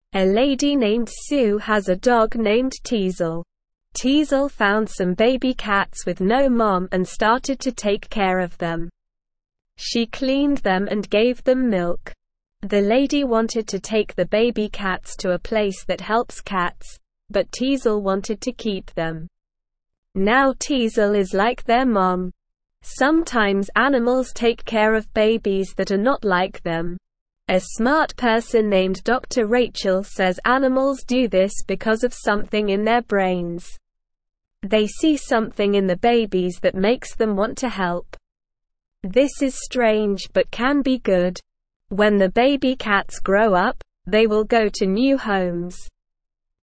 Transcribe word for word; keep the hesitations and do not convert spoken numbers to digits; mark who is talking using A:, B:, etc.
A: A lady named Sue has a dog named Teasel. Teasel found some baby cats with no mom and started to take care of them. She cleaned them and gave them milk. The lady wanted to take the baby cats to a place that helps cats, but Teasel wanted to keep them. Now Teasel is like their mom. Sometimes animals take care of babies that are not like them. A smart person named Doctor Rachel says animals do this because of something in their brains. They see something in the babies that makes them want to help. This is strange but can be good. When the baby cats grow up, they will go to new homes.